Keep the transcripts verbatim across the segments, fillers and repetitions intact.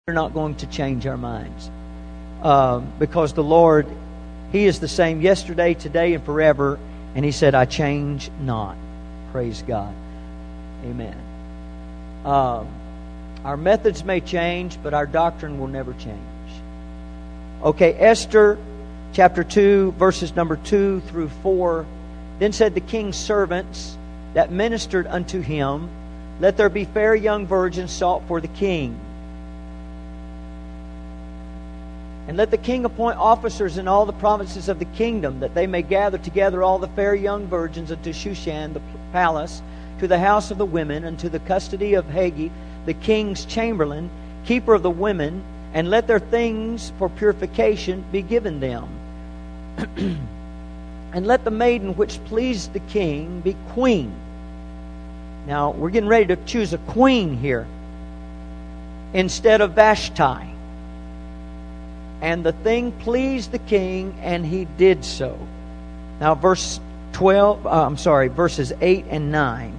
We're not going to change our minds. Um, because the Lord, He is the same yesterday, today, and forever. And He said, I change not. Praise God. Amen. Um, our methods may change, but our doctrine will never change. Okay, Esther chapter two, verses number two through four. Then said the king's servants that ministered unto him, let there be fair young virgins sought for the king. And let the king appoint officers in all the provinces of the kingdom, that they may gather together all the fair young virgins unto Shushan the palace, to the house of the women, and to the custody of Haggai, the king's chamberlain, keeper of the women, and let their things for purification be given them. And let the maiden which pleased the king be queen. Now, we're getting ready to choose a queen here instead of Vashti. And the thing pleased the king, and he did so. Now, verse twelve, uh, I'm sorry, verses eight and nine.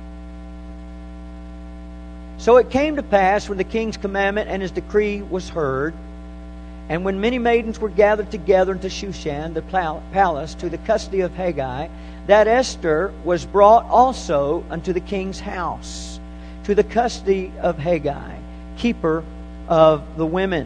So it came to pass, when the king's commandment and his decree was heard, and when many maidens were gathered together into Shushan the palace, to the custody of Haggai, that Esther was brought also unto the king's house, to the custody of Haggai, keeper of the women.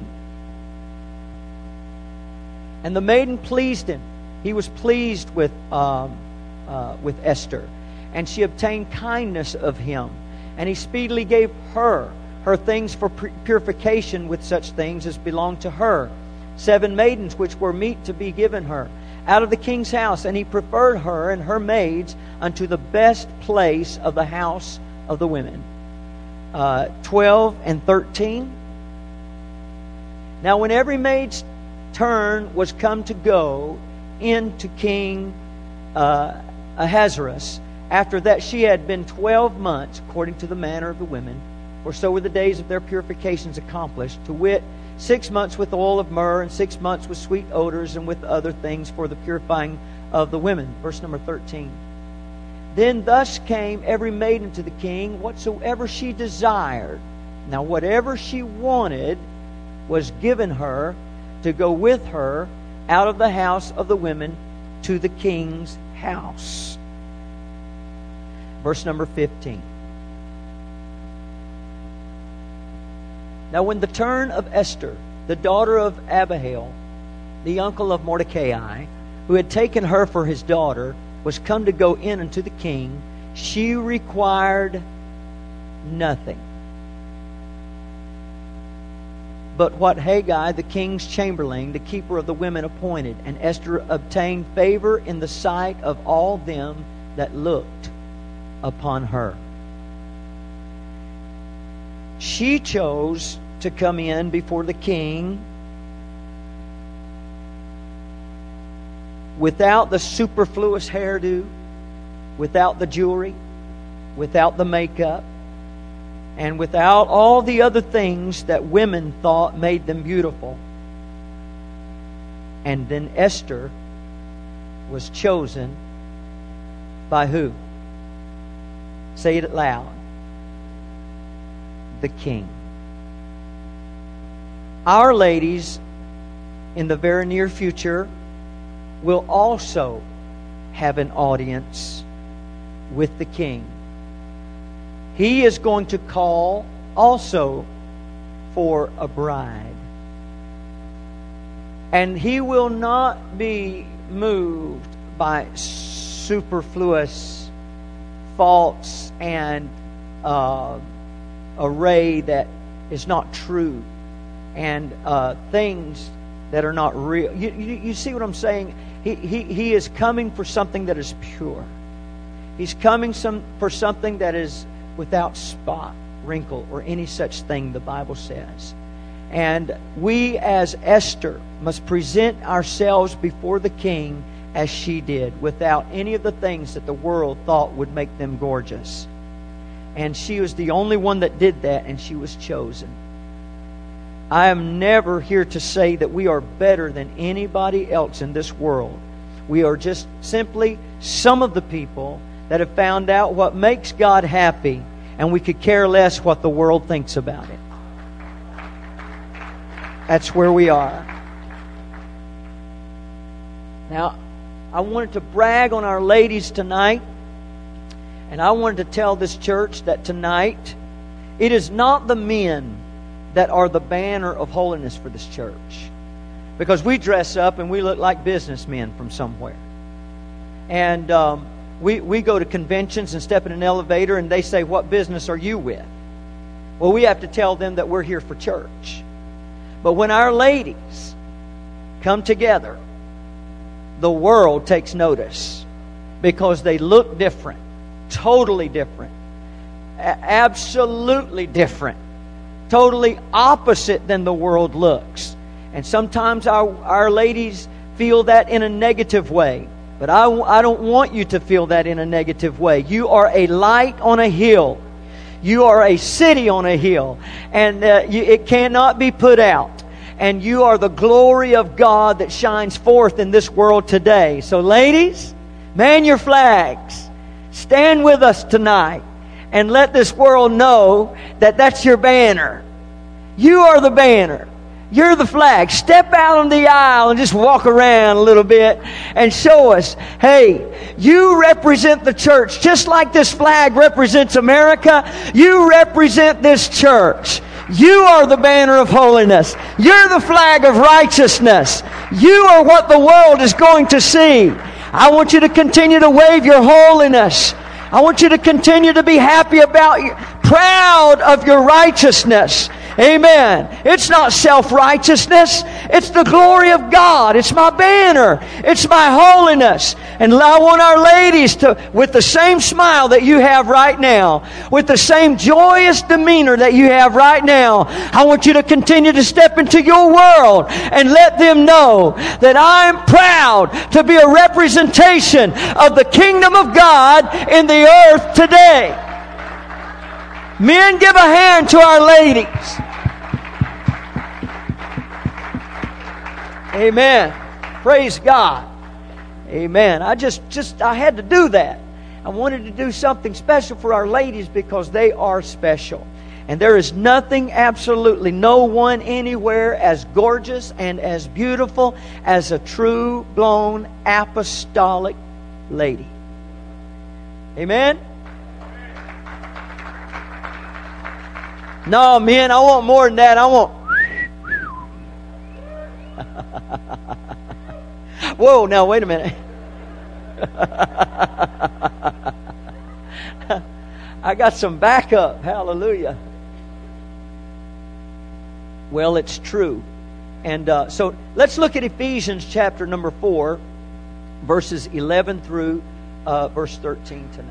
And the maiden pleased him. He was pleased with um, uh, with Esther, and she obtained kindness of him. And he speedily gave her her things for purification, with such things as belonged to her, seven maidens which were meet to be given her out of the king's house. And he preferred her and her maids unto the best place of the house of the women. Uh, twelve and thirteen. Now when every maid's turn was come to go into King uh, Ahasuerus, after that she had been twelve months, according to the manner of the women, for so were the days of their purifications accomplished, to wit, six months with oil of myrrh, and six months with sweet odors, and with other things for the purifying of the women. Verse number thirteen. Then thus came every maiden to the king, whatsoever she desired. Now whatever she wanted was given her, to go with her out of the house of the women to the king's house. Verse number fifteen. Now when the turn of Esther, the daughter of Abihail, the uncle of Mordecai, who had taken her for his daughter, was come to go in unto the king, she required nothing but what Haggai, the king's chamberlain, the keeper of the women, appointed. And Esther obtained favor in the sight of all them that looked upon her. She chose to come in before the king without the superfluous hairdo, without the jewelry, without the makeup, and without all the other things that women thought made them beautiful. And then Esther was chosen by who? Say it loud. The king. Our ladies, in the very near future, will also have an audience with the king. He is going to call also for a bride. And he will not be moved by superfluous faults and uh, array that is not true, and uh, things that are not real. You, you, you see what I'm saying? He, he, he is coming for something that is pure. He's coming some for something that is without spot, wrinkle, or any such thing, the Bible says. And we as Esther must present ourselves before the king as she did, without any of the things that the world thought would make them gorgeous. And she was the only one that did that, and she was chosen. I am never here to say that we are better than anybody else in this world. We are just simply some of the people that have found out what makes God happy, and we could care less what the world thinks about it. That's where we are. Now, I wanted to brag on our ladies tonight. And I wanted to tell this church that tonight, it is not the men that are the banner of holiness for this church. Because we dress up and we look like businessmen from somewhere. And um, we, we go to conventions and step in an elevator and they say, "What business are you with?" Well, we have to tell them that we're here for church. But when our ladies come together, the world takes notice. Because they look different. Totally different. A- absolutely different. Totally opposite than the world looks. And sometimes our, our ladies feel that in a negative way. But I, I don't want you to feel that in a negative way. You are a light on a hill. You are a city on a hill. And uh, you, it cannot be put out. And you are the glory of God that shines forth in this world today. So ladies, man your flags. Stand with us tonight and let this world know that that's your banner. You are the banner. You're the flag. Step out on the aisle and just walk around a little bit and show us, hey, you represent the church. Just like this flag represents America, you represent this church. You are the banner of holiness. You're the flag of righteousness. You are what the world is going to see. I want you to continue to wave your holiness. I want you to continue to be happy about you, proud of your righteousness. Amen. It's not self-righteousness. It's the glory of God. It's my banner. It's my holiness. And I want our ladies to, with the same smile that you have right now, with the same joyous demeanor that you have right now, I want you to continue to step into your world and let them know that I'm proud to be a representation of the kingdom of God in the earth today. Men, give a hand to our ladies. Amen. Praise God. Amen. I just, just, I had to do that. I wanted to do something special for our ladies because they are special. And there is nothing, absolutely no one anywhere as gorgeous and as beautiful as a true blown apostolic lady. Amen. No, men, I want more than that. I want... Whoa, now wait a minute. I got some backup. Hallelujah. Well, it's true. And uh, so let's look at Ephesians chapter number four, verses eleven through uh, verse thirteen tonight.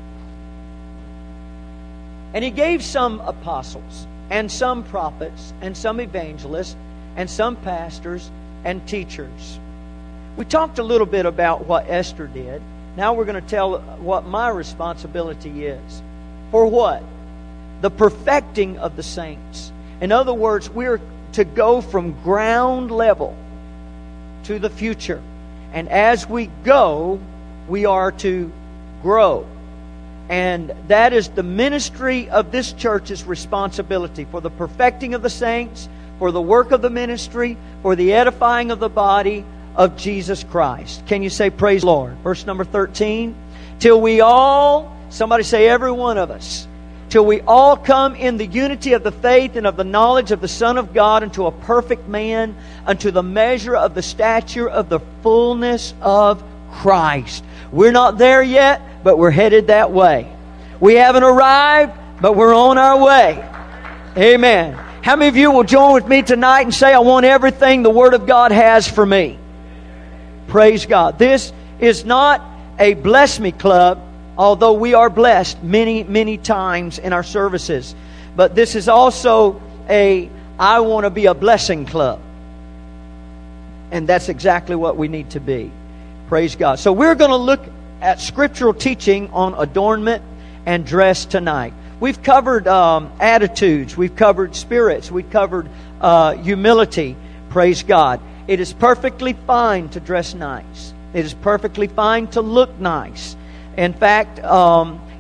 And He gave some apostles, and some prophets, and some evangelists, and some pastors and teachers. We talked a little bit about what Esther did. Now we're going to tell what my responsibility is. For what? The perfecting of the saints. In other words, we're to go from ground level to the future. And as we go, we are to grow. And that is the ministry of this church's responsibility, for the perfecting of the saints, for the work of the ministry, for the edifying of the body of Jesus Christ. Can you say praise the Lord? Verse number thirteen. Till we all, somebody say every one of us, till we all come in the unity of the faith and of the knowledge of the Son of God unto a perfect man, unto the measure of the stature of the fullness of Christ. We're not there yet, but we're headed that way. We haven't arrived, but we're on our way. Amen. How many of you will join with me tonight and say, I want everything the Word of God has for me? Praise God. This is not a bless me club, although we are blessed many, many times in our services. But this is also a I want to be a blessing club. And that's exactly what we need to be. Praise God. So we're going to look at scriptural teaching on adornment and dress tonight. We've covered um, attitudes. We've covered spirits. We've covered uh, humility. Praise God. It is perfectly fine to dress nice. It is perfectly fine to look nice. In fact, um,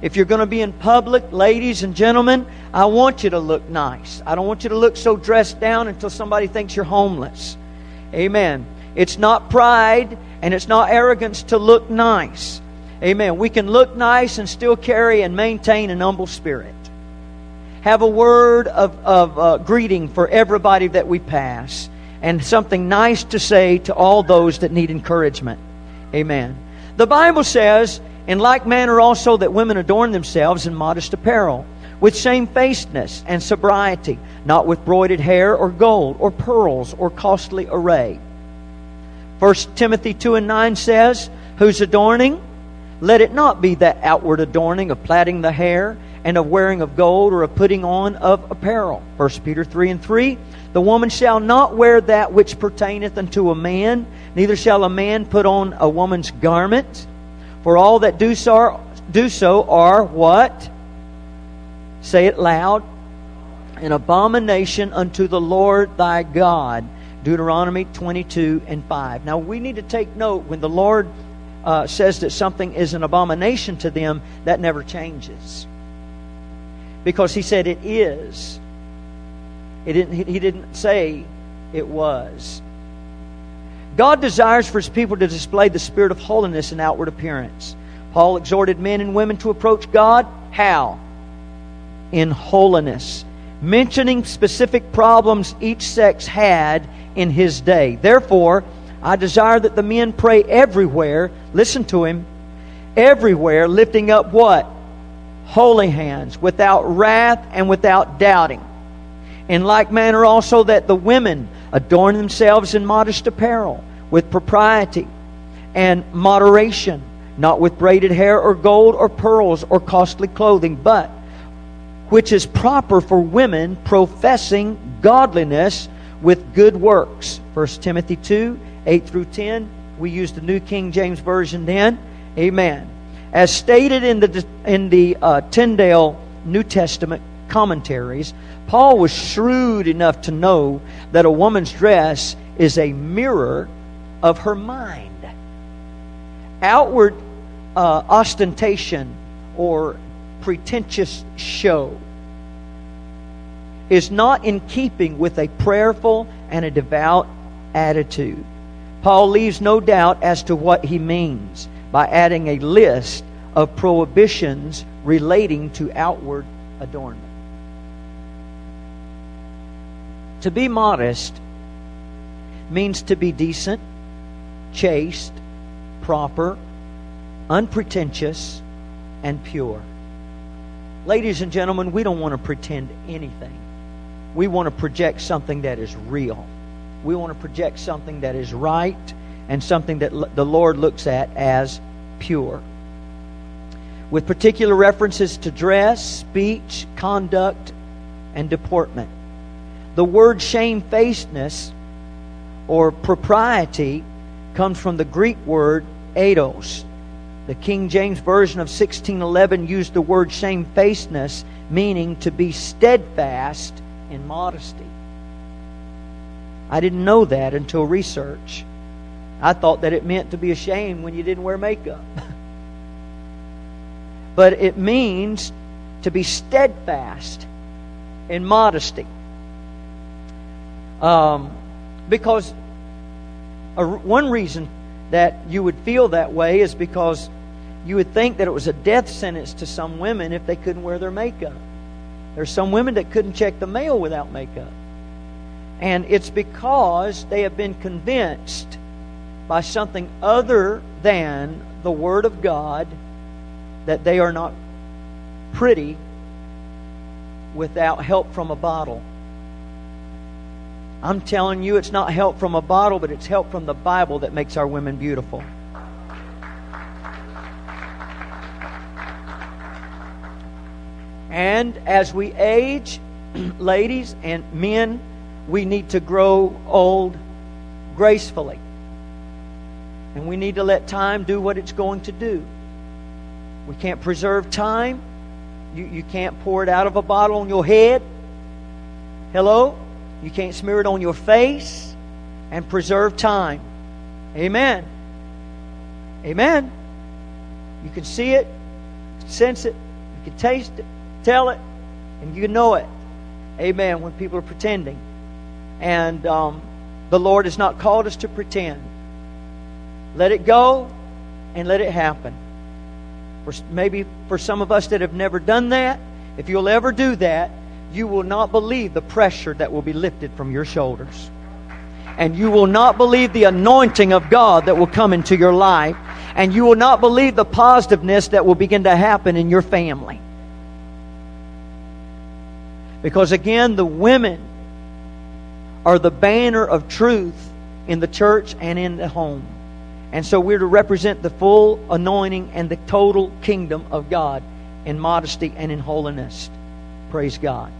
If you're going to be in public, ladies and gentlemen, I want you to look nice. I don't want you to look so dressed down until somebody thinks you're homeless. Amen. It's not pride and it's not arrogance to look nice. Amen. We can look nice and still carry and maintain an humble spirit. Have a word of, of uh, greeting for everybody that we pass. And something nice to say to all those that need encouragement. Amen. The Bible says, in like manner also that women adorn themselves in modest apparel, with shamefacedness and sobriety, not with broided hair or gold or pearls or costly array. First Timothy two and nine says, whose adorning? Let it not be that outward adorning of plaiting the hair and of wearing of gold or of putting on of apparel. First Peter three and three, the woman shall not wear that which pertaineth unto a man, neither shall a man put on a woman's garment. For all that do so, do so are what? Say it loud. An abomination unto the Lord thy God. Deuteronomy twenty-two and five. Now we need to take note when the Lord uh, says that something is an abomination to them, that never changes. Because He said it is. It didn't, he didn't say it was. God desires for His people to display the spirit of holiness in outward appearance. Paul exhorted men and women to approach God. How? In holiness. Mentioning specific problems each sex had in his day. Therefore, I desire that the men pray everywhere. Listen to him. Everywhere, lifting up what? Holy hands, without wrath and without doubting. In like manner also that the women adorn themselves in modest apparel, with propriety and moderation, not with braided hair or gold or pearls or costly clothing, but which is proper for women professing godliness with good works. First Timothy two, eight through ten. We use the New King James Version then. Amen. As stated in the in the uh, Tyndale New Testament commentaries, Paul was shrewd enough to know that a woman's dress is a mirror of her mind. Outward uh, ostentation or pretentious show is not in keeping with a prayerful and a devout attitude. Paul leaves no doubt as to what he means by adding a list of prohibitions relating to outward adornment. To be modest means to be decent, chaste, proper, unpretentious, and pure. Ladies and gentlemen, we don't want to pretend anything. We want to project something that is real. We want to project something that is right and something that the Lord looks at as pure. With particular references to dress, speech, conduct, and deportment. The word shamefacedness or propriety comes from the Greek word eidos. The King James Version of sixteen eleven used the word shamefacedness, meaning to be steadfast in modesty. I didn't know that until research. I thought that it meant to be ashamed when you didn't wear makeup. But it means to be steadfast in modesty. Um, because a, one reason that you would feel that way is because you would think that it was a death sentence to some women if they couldn't wear their makeup. There's some women that couldn't check the mail without makeup. And it's because they have been convinced by something other than the Word of God that they are not pretty without help from a bottle. I'm telling you, it's not help from a bottle, but it's help from the Bible that makes our women beautiful. And as we age, ladies and men, we need to grow old gracefully. And we need to let time do what it's going to do. We can't preserve time. You, you can't pour it out of a bottle on your head. Hello? You can't smear it on your face and preserve time. Amen. Amen. You can see it, sense it, You can taste it, tell it, and you know it. Amen. When people are pretending. And um, the Lord has not called us to pretend. Let it go and let it happen. For, maybe for some of us that have never done that, if you'll ever do that, you will not believe the pressure that will be lifted from your shoulders. And you will not believe the anointing of God that will come into your life. And you will not believe the positiveness that will begin to happen in your family. Because again, the women are the banner of truth in the church and in the home. And so we're to represent the full anointing and the total kingdom of God in modesty and in holiness. Praise God.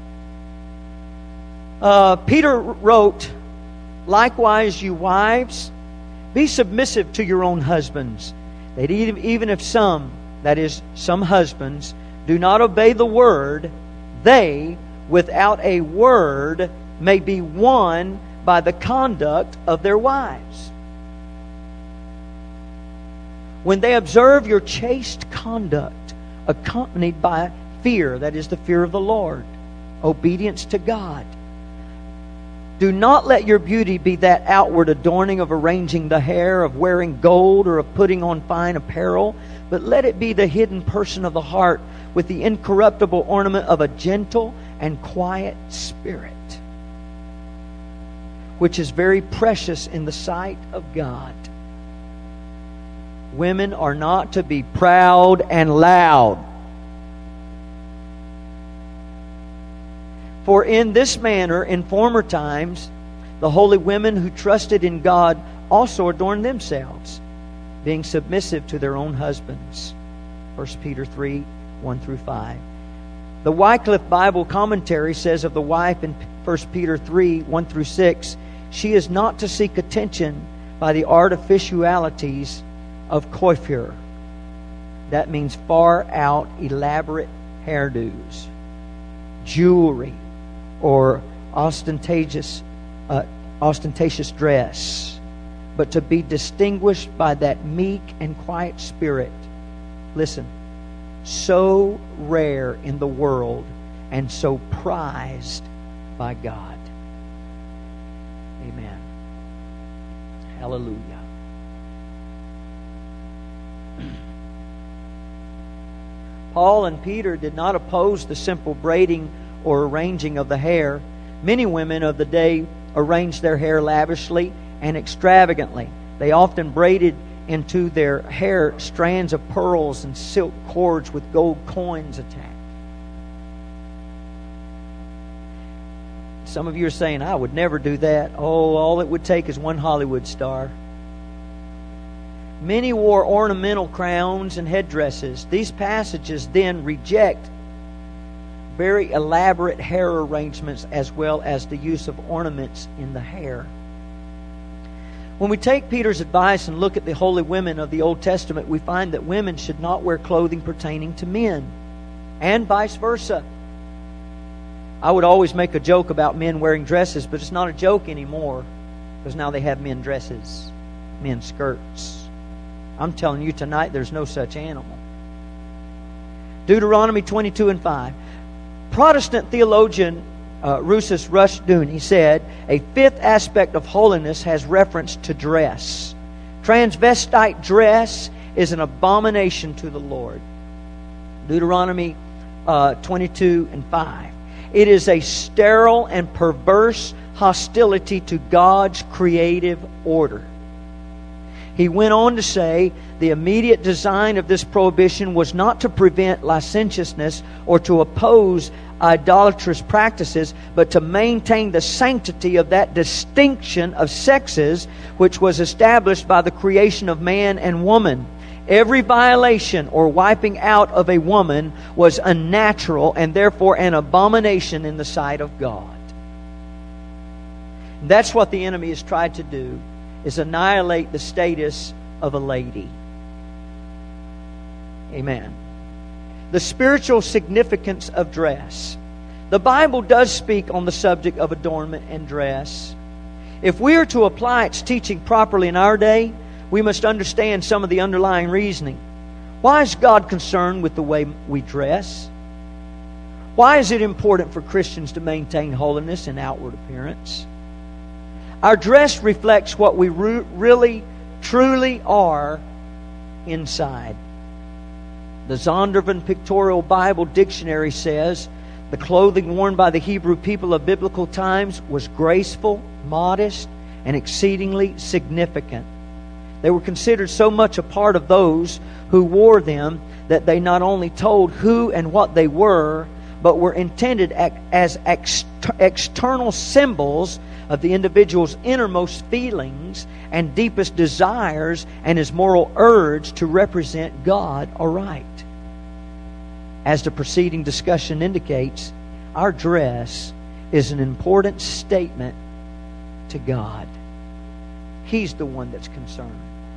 Uh, Peter wrote, "Likewise, you wives, be submissive to your own husbands, that even if some, that is, some husbands, do not obey the word, they, without a word, may be won by the conduct of their wives. When they observe your chaste conduct, accompanied by fear, that is the fear of the Lord, obedience to God. Do not let your beauty be that outward adorning of arranging the hair, of wearing gold, or of putting on fine apparel, but let it be the hidden person of the heart with the incorruptible ornament of a gentle and quiet spirit, which is very precious in the sight of God." Women are not to be proud and loud. For in this manner, in former times, the holy women who trusted in God also adorned themselves, being submissive to their own husbands. First Peter three, one through five. The Wycliffe Bible Commentary says of the wife in First Peter three, one through six, she is not to seek attention by the artificialities of coiffure. That means far out, elaborate hairdos, jewelry, or ostentatious, uh, ostentatious dress, but to be distinguished by that meek and quiet spirit. Listen, so rare in the world and so prized by God. Amen. Hallelujah. Paul and Peter did not oppose the simple braiding or arranging of the hair. Many women of the day arranged their hair lavishly and extravagantly. They often braided into their hair strands of pearls and silk cords with gold coins attached. Some of you are saying, "I would never do that." Oh, all it would take is one Hollywood star. Many wore ornamental crowns and headdresses. These passages then reject very elaborate hair arrangements as well as the use of ornaments in the hair. When we take Peter's advice and look at the holy women of the Old Testament, we find that women should not wear clothing pertaining to men, and vice versa. I would always make a joke about men wearing dresses, but it's not a joke anymore, because now they have men dresses, men skirts. I'm telling you tonight, there's no such animal. Deuteronomy twenty-two and five. Protestant theologian uh, Rousas Rushdoony said, "A fifth aspect of holiness has reference to dress. Transvestite dress is an abomination to the Lord." Deuteronomy uh, twenty-two and five. It is a sterile and perverse hostility to God's creative order. He went on to say, the immediate design of this prohibition was not to prevent licentiousness or to oppose idolatrous practices, but to maintain the sanctity of that distinction of sexes which was established by the creation of man and woman. Every violation or wiping out of a woman was unnatural and therefore an abomination in the sight of God. That's what the enemy has tried to do, is annihilate the status of a lady. Amen. The spiritual significance of dress. The Bible does speak on the subject of adornment and dress. If we are to apply its teaching properly in our day, we must understand some of the underlying reasoning. Why is God concerned with the way we dress? Why is it important for Christians to maintain holiness in outward appearance? Our dress reflects what we re- really, truly are inside. The Zondervan Pictorial Bible Dictionary says, the clothing worn by the Hebrew people of biblical times was graceful, modest, and exceedingly significant. They were considered so much a part of those who wore them that they not only told who and what they were, but were intended as ex- external symbols of the individual's innermost feelings and deepest desires and his moral urge to represent God aright. As the preceding discussion indicates, our dress is an important statement to God. He's the one that's concerned.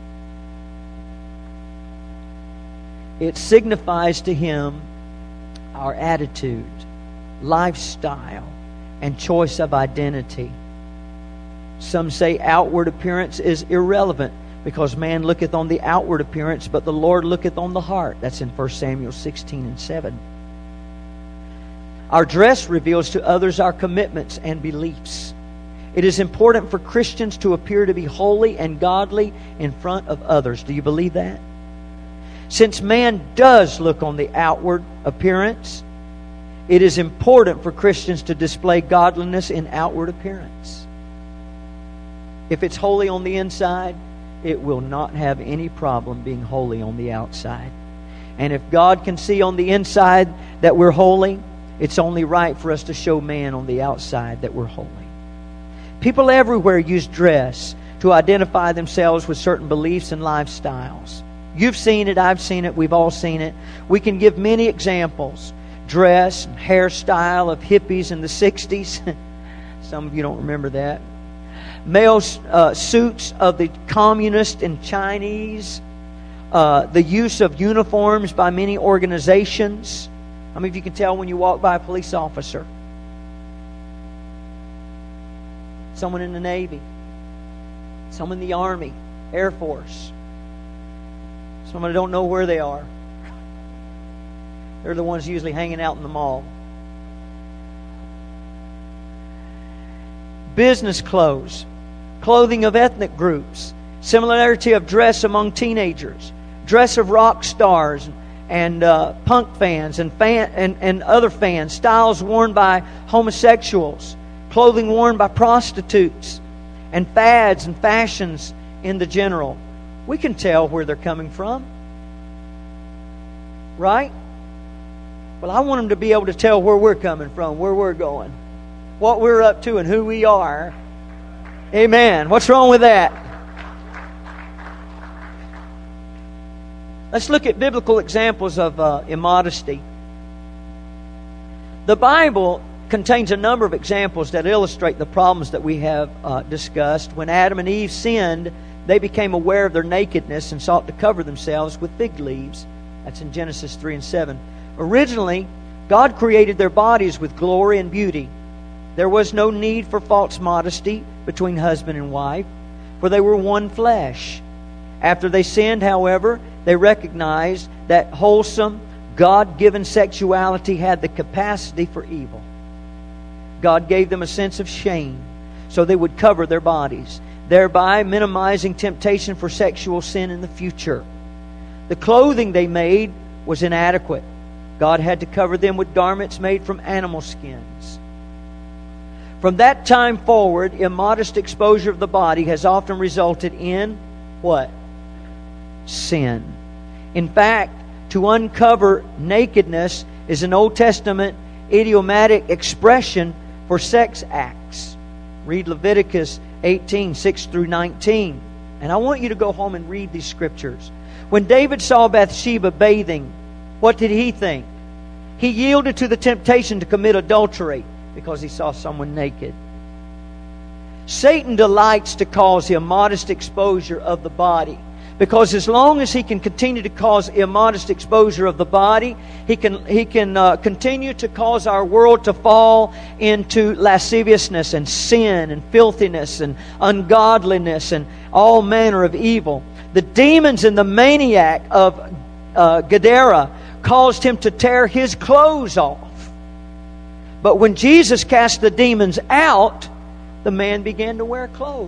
It signifies to Him our attitude, lifestyle, and choice of identity. Some say outward appearance is irrelevant, because man looketh on the outward appearance, but the Lord looketh on the heart. That's in First Samuel sixteen and seven. Our dress reveals to others our commitments and beliefs. It is important for Christians to appear to be holy and godly in front of others. Do you believe that? Since man does look on the outward appearance, it is important for Christians to display godliness in outward appearance. If it's holy on the inside, it will not have any problem being holy on the outside. And if God can see on the inside that we're holy, it's only right for us to show man on the outside that we're holy. People everywhere use dress to identify themselves with certain beliefs and lifestyles. You've seen it, I've seen it, we've all seen it. We can give many examples. Dress, hairstyle of hippies in the sixties. Some of you don't remember that. Male uh, suits of the communist and Chinese. Uh, the use of uniforms by many organizations. How many of you can tell when you walk by a police officer? Someone in the Navy. Someone in the Army, Air Force. Someone who don't know where they are. They're the ones usually hanging out in the mall. Business clothes. Clothing of ethnic groups. Similarity of dress among teenagers. Dress of rock stars and uh, punk fans and, fan, and, and other fans. Styles worn by homosexuals. Clothing worn by prostitutes. And fads and fashions in the general. We can tell where they're coming from. Right? Well, I want them to be able to tell where we're coming from, where we're going, what we're up to, and who we are. Amen. What's wrong with that? Let's look at biblical examples of uh, immodesty. The Bible contains a number of examples that illustrate the problems that we have uh, discussed. When Adam and Eve sinned, they became aware of their nakedness and sought to cover themselves with fig leaves. That's in Genesis three and seven. Originally, God created their bodies with glory and beauty. There was no need for false modesty between husband and wife, for they were one flesh. After they sinned, however, they recognized that wholesome, God-given sexuality had the capacity for evil. God gave them a sense of shame, so they would cover their bodies, thereby minimizing temptation for sexual sin in the future. The clothing they made was inadequate. God had to cover them with garments made from animal skins. From that time forward, immodest exposure of the body has often resulted in what? Sin. In fact, to uncover nakedness is an Old Testament idiomatic expression for sex acts. Read Leviticus eighteen, six through nineteen. And I want you to go home and read these scriptures. When David saw Bathsheba bathing, what did he think? He yielded to the temptation to commit adultery because he saw someone naked. Satan delights to cause immodest exposure of the body, because as long as he can continue to cause immodest exposure of the body, he can he can uh, continue to cause our world to fall into lasciviousness and sin and filthiness and ungodliness and all manner of evil. The demons and the maniac of uh, Gadara caused him to tear his clothes off But when Jesus cast the demons out, the man began to wear clothes.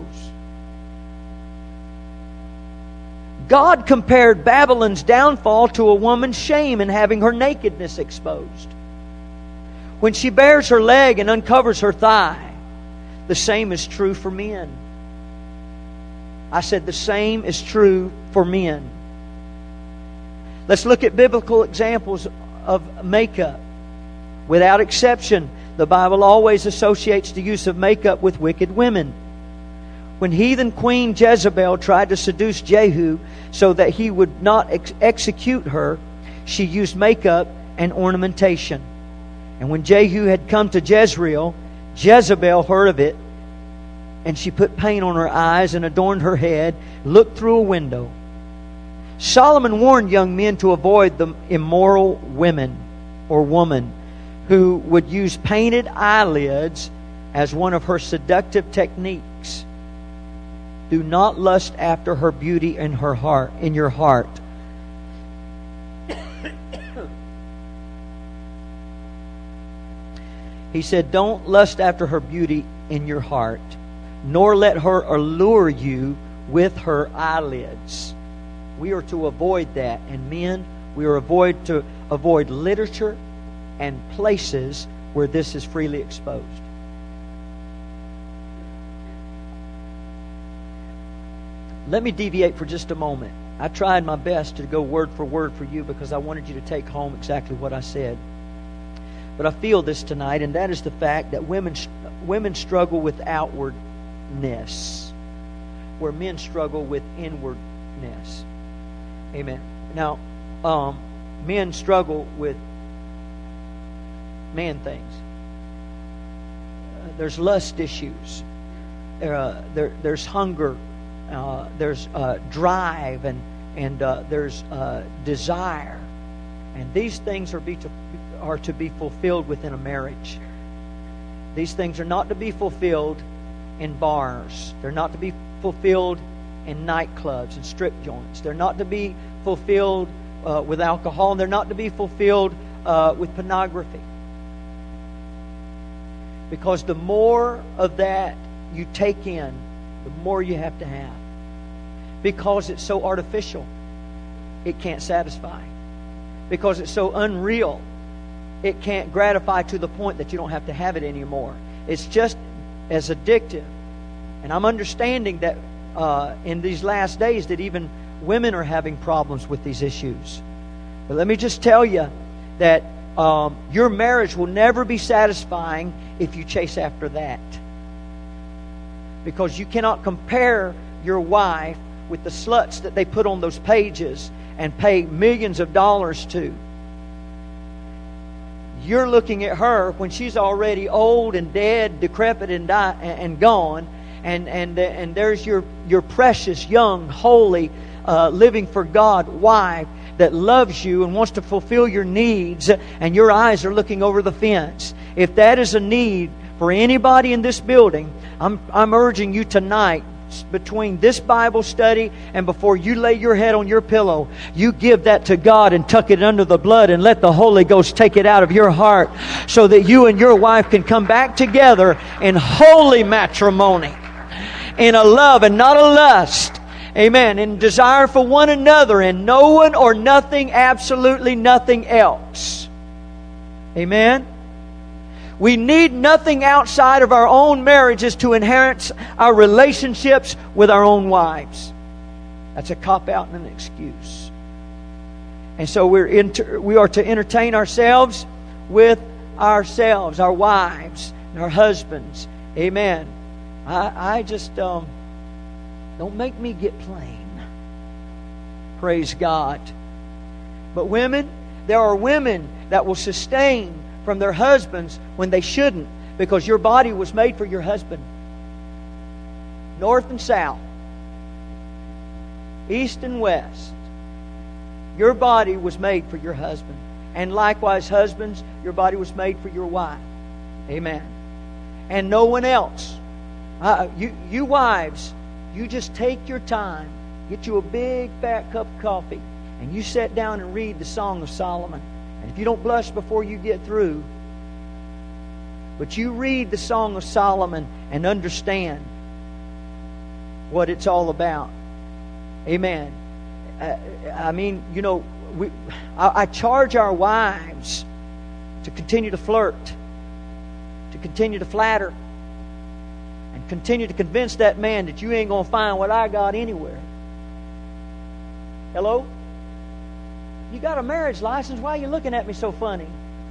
God compared Babylon's downfall to a woman's shame in having her nakedness exposed. When she bares her leg and uncovers her thigh, the same is true for men. I said the same is true for men. Let's look at biblical examples of makeup. Without exception, the Bible always associates the use of makeup with wicked women. When heathen Queen Jezebel tried to seduce Jehu so that he would not ex- execute her, she used makeup and ornamentation. And when Jehu had come to Jezreel, Jezebel heard of it, and she put paint on her eyes and adorned her head, looked through a window. Solomon warned young men to avoid the immoral women or woman who would use painted eyelids as one of her seductive techniques. Do not lust after her beauty in her heart, in your heart. He said, don't lust after her beauty in your heart, nor let her allure you with her eyelids. We are to avoid that. And men, we are avoid to avoid literature and places where this is freely exposed. Let me deviate for just a moment. I tried my best to go word for word for you because I wanted you to take home exactly what I said. But I feel this tonight, and that is the fact that women women struggle with outwardness, where men struggle with inwardness. Amen. Now, um, men struggle with man things. Uh, there's lust issues. There, uh, there there's hunger. Uh, there's uh, drive, and and uh, there's uh, desire, and these things are be to are to be fulfilled within a marriage. These things are not to be fulfilled in bars. They're not to be fulfilled in nightclubs and strip joints. They're not to be fulfilled uh, with alcohol, and they're not to be fulfilled uh, with pornography. Because the more of that you take in, the more you have to have. Because it's so artificial, it can't satisfy. Because it's so unreal, it can't gratify to the point that you don't have to have it anymore. It's just as addictive. And I'm understanding that uh, in these last days that even women are having problems with these issues. But let me just tell you that um, your marriage will never be satisfying if you chase after that. Because you cannot compare your wife with the sluts that they put on those pages and pay millions of dollars to. You're looking at her when she's already old and dead, decrepit and die, and gone, and and and there's your your precious, young, holy, uh, living for God wife that loves you and wants to fulfill your needs, and your eyes are looking over the fence. If that is a need for anybody in this building, I'm I'm urging you tonight, between this Bible study and before you lay your head on your pillow, you give that to God and tuck it under the blood and let the Holy Ghost take it out of your heart so that you and your wife can come back together in holy matrimony, in a love and not a lust. Amen. In desire for one another and no one or nothing, absolutely nothing else. Amen. We need nothing outside of our own marriages to enhance our relationships with our own wives. That's a cop-out and an excuse. And so we're inter- we are to entertain ourselves with ourselves, our wives, and our husbands. Amen. I, I just, um, don't make me get plain. Praise God. But women, there are women that will sustain from their husbands when they shouldn't, because your body was made for your husband. North and south, east and west, your body was made for your husband. And likewise, husbands, your body was made for your wife. Amen. And no one else. Uh, you, you wives, you just take your time, get you a big fat cup of coffee, and you sit down and read the Song of Solomon. And if you don't blush before you get through, But you read the Song of Solomon and understand what it's all about. Amen. Uh, I mean, you know, we, I, I charge our wives to continue to flirt, to continue to flatter, and continue to convince that man that you ain't going to find what I got anywhere. Hello? You got a marriage license? Why are you looking at me so funny?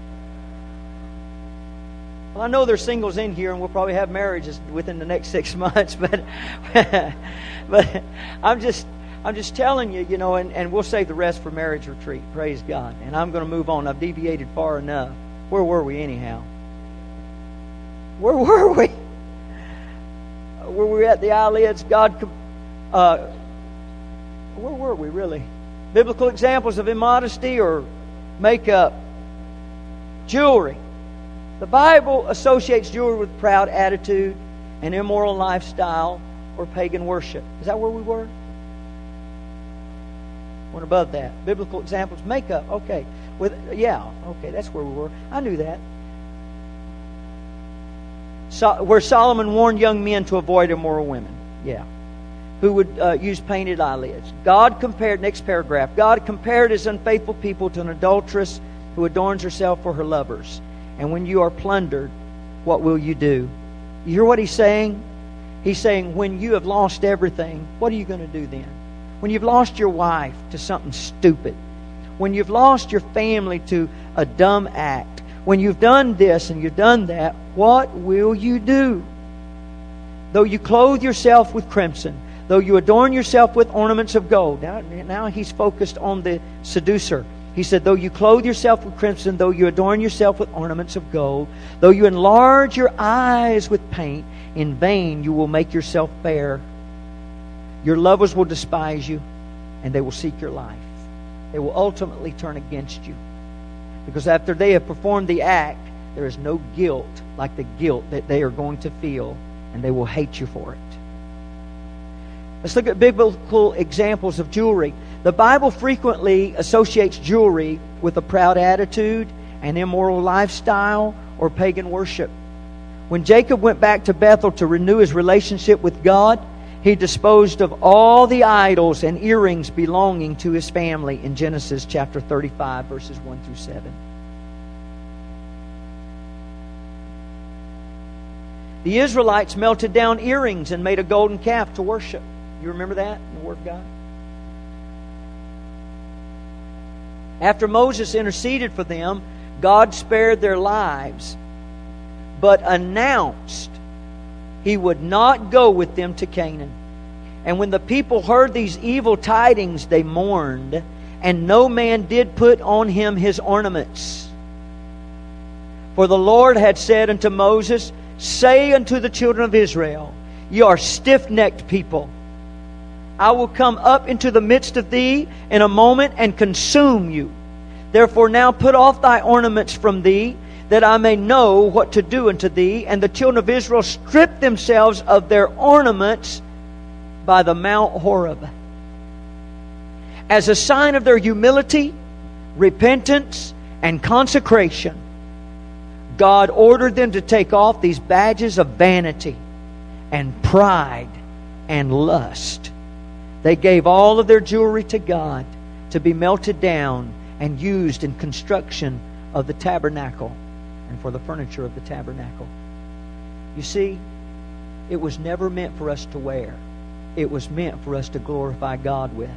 Well, I know there's singles in here, and we'll probably have marriages within the next six months. But, but I'm just, I'm just telling you, you know, and, and we'll save the rest for marriage retreat. Praise God. And I'm going to move on. I've deviated far enough. Where were we anyhow? Where were we? Were we at the eyelids? God, uh, where were we really? Biblical examples of immodesty or makeup, jewelry. The Bible associates jewelry with proud attitude, an immoral lifestyle, or pagan worship. Is that where we were? One above that. Biblical examples, makeup. Okay, with yeah. Okay, that's where we were. I knew that. So, where Solomon warned young men to avoid immoral women. Yeah. Who would uh, use painted eyelids. God compared, next paragraph, God compared His unfaithful people to an adulteress who adorns herself for her lovers. And when you are plundered, what will you do? You hear what He's saying? He's saying, when you have lost everything, what are you going to do then? When you've lost your wife to something stupid. When you've lost your family to a dumb act. When you've done this and you've done that, what will you do? Though you clothe yourself with crimson, though you adorn yourself with ornaments of gold. Now, now he's focused on the seducer. He said, though you clothe yourself with crimson, though you adorn yourself with ornaments of gold, though you enlarge your eyes with paint, in vain you will make yourself fair. Your lovers will despise you, and they will seek your life. They will ultimately turn against you. Because after they have performed the act, there is no guilt like the guilt that they are going to feel, and they will hate you for it. Let's look at biblical examples of jewelry. The Bible frequently associates jewelry with a proud attitude, an immoral lifestyle, or pagan worship. When Jacob went back to Bethel to renew his relationship with God, he disposed of all the idols and earrings belonging to his family in Genesis chapter thirty-five, verses one through seven. The Israelites melted down earrings and made a golden calf to worship. You remember that in the Word of God? After Moses interceded for them, God spared their lives, but announced He would not go with them to Canaan. And when the people heard these evil tidings, they mourned, and no man did put on him his ornaments. For the Lord had said unto Moses, say unto the children of Israel, ye are stiff-necked people. I will come up into the midst of thee in a moment and consume you. Therefore now put off thy ornaments from thee, that I may know what to do unto thee. And the children of Israel stripped themselves of their ornaments by the Mount Horeb. As a sign of their humility, repentance, and consecration, God ordered them to take off these badges of vanity and pride and lust. They gave all of their jewelry to God to be melted down and used in construction of the tabernacle and for the furniture of the tabernacle. You see, it was never meant for us to wear. It was meant for us to glorify God with.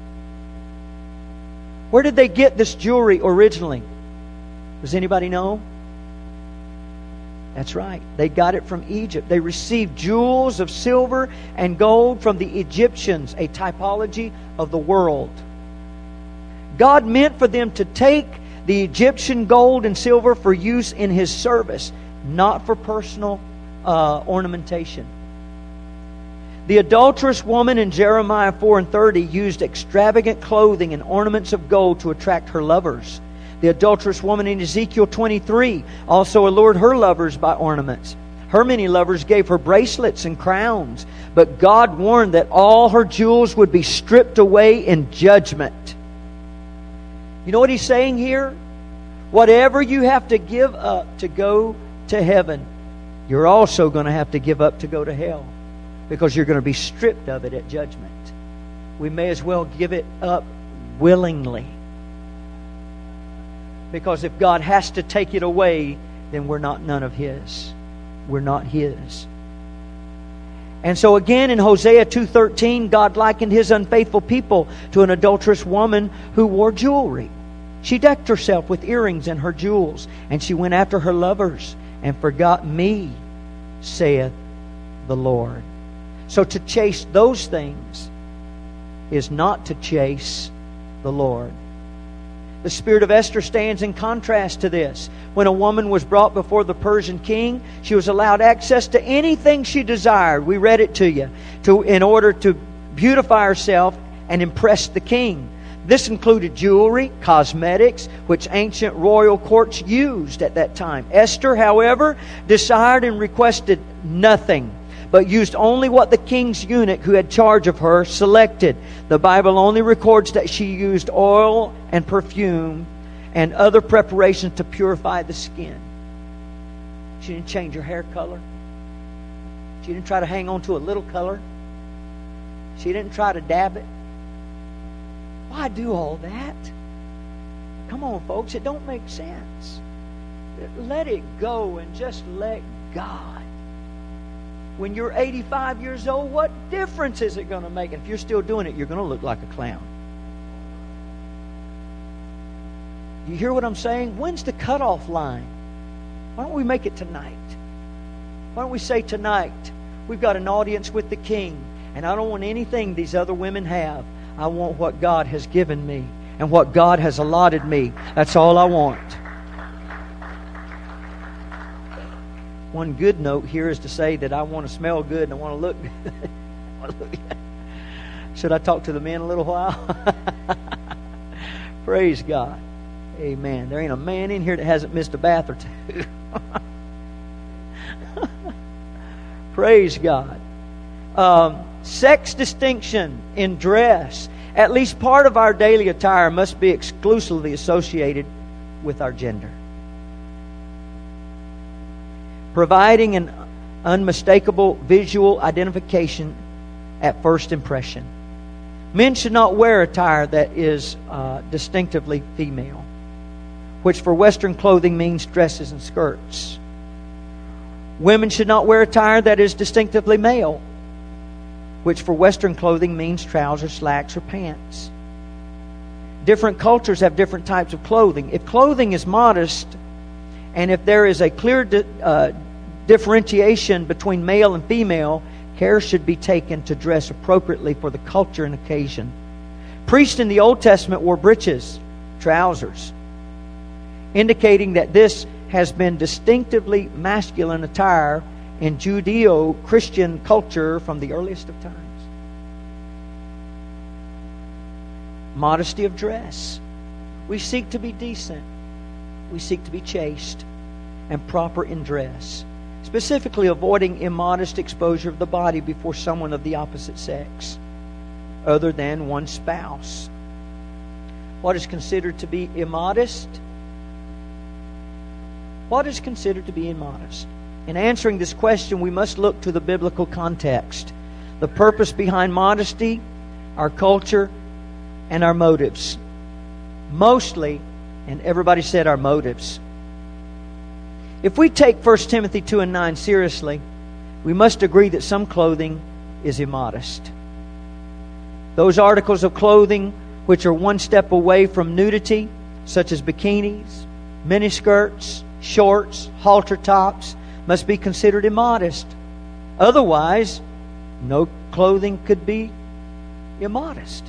Where did they get this jewelry originally? Does anybody know? That's right. They got it from Egypt. They received jewels of silver and gold from the Egyptians, a typology of the world. God meant for them to take the Egyptian gold and silver for use in His service, not for personal uh, ornamentation. The adulterous woman in Jeremiah four and thirty used extravagant clothing and ornaments of gold to attract her lovers. The adulterous woman in Ezekiel twenty-three also allured her lovers by ornaments. Her many lovers gave her bracelets and crowns, but God warned that all her jewels would be stripped away in judgment. You know what He's saying here? Whatever you have to give up to go to heaven, you're also going to have to give up to go to hell, because you're going to be stripped of it at judgment. We may as well give it up willingly. Because if God has to take it away, then we're not none of His. We're not His. And so again in Hosea two thirteen, God likened His unfaithful people to an adulterous woman who wore jewelry. She decked herself with earrings and her jewels, and she went after her lovers and forgot me, saith the Lord. So to chase those things is not to chase the Lord. The spirit of Esther stands in contrast to this. When a woman was brought before the Persian king, she was allowed access to anything she desired. We read it to you. To, in order to beautify herself and impress the king. This included jewelry, cosmetics, which ancient royal courts used at that time. Esther, however, desired and requested nothing, but used only what the king's eunuch who had charge of her selected. The Bible only records that she used oil and perfume and other preparations to purify the skin. She didn't change her hair color. She didn't try to hang on to a little color. She didn't try to dab it. Why do all that? Come on, folks, it don't make sense. Let it go and just let God. When you're eighty-five years old, what difference is it going to make? And if you're still doing it, you're going to look like a clown. You hear what I'm saying? When's the cutoff line? Why don't we make it tonight? Why don't we say tonight, we've got an audience with the King, and I don't want anything these other women have. I want what God has given me and what God has allotted me. That's all I want. One good note here is to say that I want to smell good and I want to look good. Should I talk to the men a little while? Praise God. Amen. There ain't a man in here that hasn't missed a bath or two. Praise God. Um, sex distinction in dress. At least part of our daily attire must be exclusively associated with our gender, providing an unmistakable visual identification at first impression. Men should not wear attire that is uh, distinctively female, which for Western clothing means dresses and skirts. Women should not wear attire that is distinctively male, which for Western clothing means trousers, slacks, or pants. Different cultures have different types of clothing. If clothing is modest, and if there is a clear di- uh, differentiation between male and female, care should be taken to dress appropriately for the culture and occasion. Priests in the Old Testament wore breeches, trousers, indicating that this has been distinctively masculine attire in Judeo-Christian culture from the earliest of times. Modesty of dress. We seek to be decent. We seek to be chaste and proper in dress, specifically avoiding immodest exposure of the body before someone of the opposite sex, other than one's spouse. What is considered to be immodest? What is considered to be immodest? In answering this question, we must look to the biblical context, the purpose behind modesty, our culture, and our motives. Mostly, and everybody said our motives. If we take First Timothy two and nine seriously, we must agree that some clothing is immodest. Those articles of clothing which are one step away from nudity, such as bikinis, miniskirts, shorts, halter tops, must be considered immodest. Otherwise, no clothing could be immodest.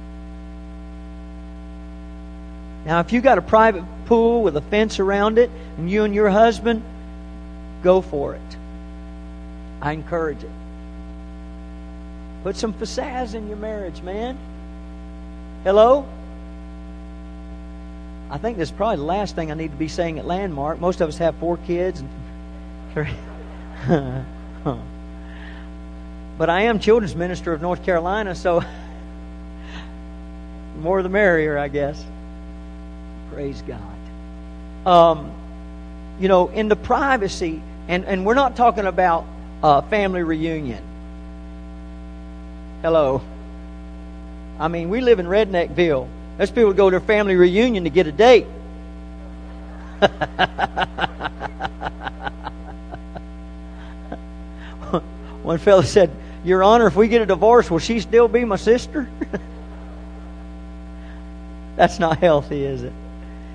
Now, if you got a private pool with a fence around it, and you and your husband, go for it. I encourage it. Put some pizzazz in your marriage, man. Hello? I think this is probably the last thing I need to be saying at Landmark. Most of us have four kids. And but I am children's minister of North Carolina, so more the merrier, I guess. Praise God. Um, you know, in the privacy, and, and we're not talking about a family reunion. Hello. I mean, we live in Redneckville. There's people who go to their family reunion to get a date. One fellow said, Your Honor, if we get a divorce, will she still be my sister? That's not healthy, is it?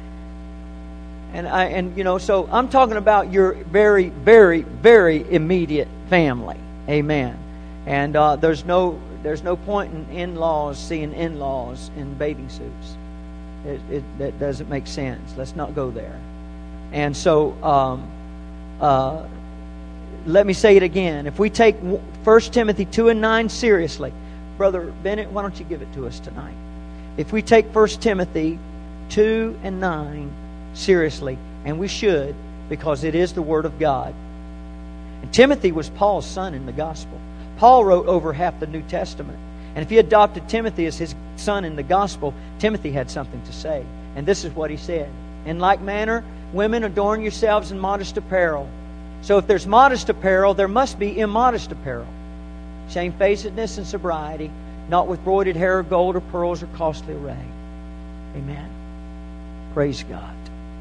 And I and you know, so I'm talking about your very, very, very immediate family. Amen. And uh, there's no there's no point in in-laws seeing in-laws in bathing suits. It, it that doesn't make sense. Let's not go there. And so, um, uh, let me say it again. If we take First Timothy two and nine seriously, Brother Bennett, why don't you give it to us tonight? If we take First Timothy two and nine seriously, and we should, because it is the Word of God. And Timothy was Paul's son in the gospel. Paul wrote over half the New Testament. And if he adopted Timothy as his son in the gospel, Timothy had something to say. And this is what he said. In like manner, women, adorn yourselves in modest apparel. So if there's modest apparel, there must be immodest apparel. Shamefacedness and sobriety, not with broidered hair or gold or pearls or costly array. Amen. Praise God.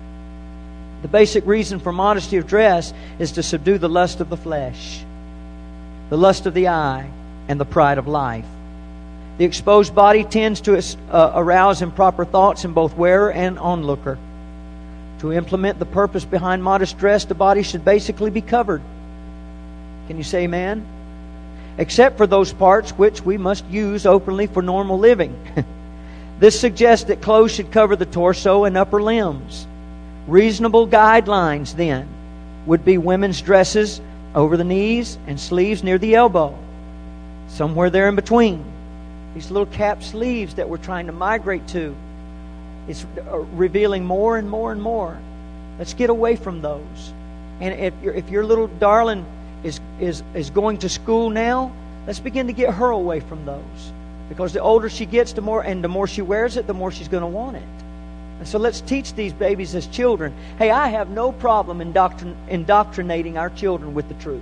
The basic reason for modesty of dress is to subdue the lust of the flesh, the lust of the eye, and the pride of life. The exposed body tends to uh, arouse improper thoughts in both wearer and onlooker. To implement the purpose behind modest dress, the body should basically be covered. Can you say amen? Except for those parts which we must use openly for normal living. This suggests that clothes should cover the torso and upper limbs. Reasonable guidelines, then, would be women's dresses over the knees and sleeves near the elbow. Somewhere there in between. These little cap sleeves that we're trying to migrate to. It's revealing more and more and more. Let's get away from those. And if your if your little darling is is is going to school now, let's begin to get her away from those. Because the older she gets, the more and the more she wears it, the more she's going to want it. And so let's teach these babies as children. Hey, I have no problem indoctrin- indoctrinating our children with the truth.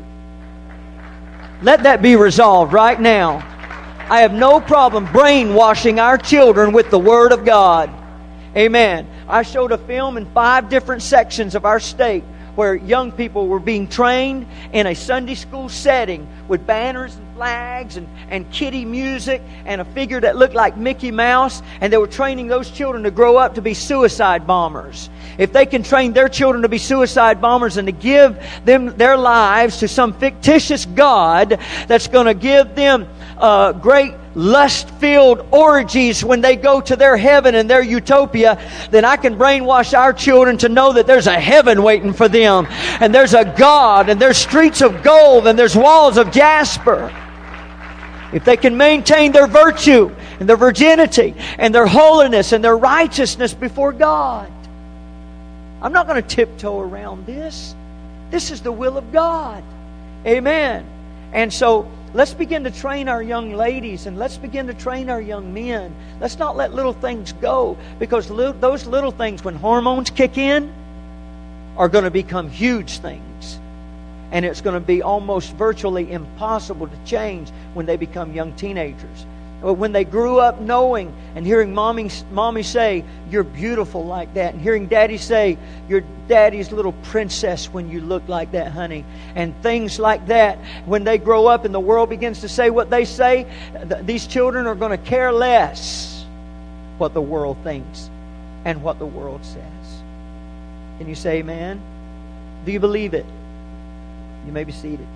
Let that be resolved right now. I have no problem brainwashing our children with the Word of God. Amen. I showed a film in five different sections of our state where young people were being trained in a Sunday school setting with banners and flags and, and kiddie music and a figure that looked like Mickey Mouse, and they were training those children to grow up to be suicide bombers. If they can train their children to be suicide bombers and to give them their lives to some fictitious God that's going to give them uh, great lust-filled orgies when they go to their heaven and their utopia, then I can brainwash our children to know that there's a heaven waiting for them, and there's a God, and there's streets of gold, and there's walls of jasper. If they can maintain their virtue and their virginity and their holiness and their righteousness before God. I'm not going to tiptoe around this. This is the will of God. Amen. And so let's begin to train our young ladies, and let's begin to train our young men. Let's not let little things go, because li- those little things, when hormones kick in, are going to become huge things. And it's going to be almost virtually impossible to change when they become young teenagers. When they grew up knowing and hearing mommy, mommy say, "You're beautiful like that," and hearing daddy say, "You're daddy's little princess when you look like that, honey," and things like that. When they grow up and the world begins to say what they say, th- these children are going to care less what the world thinks and what the world says. Can you say amen? Do you believe it? You may be seated.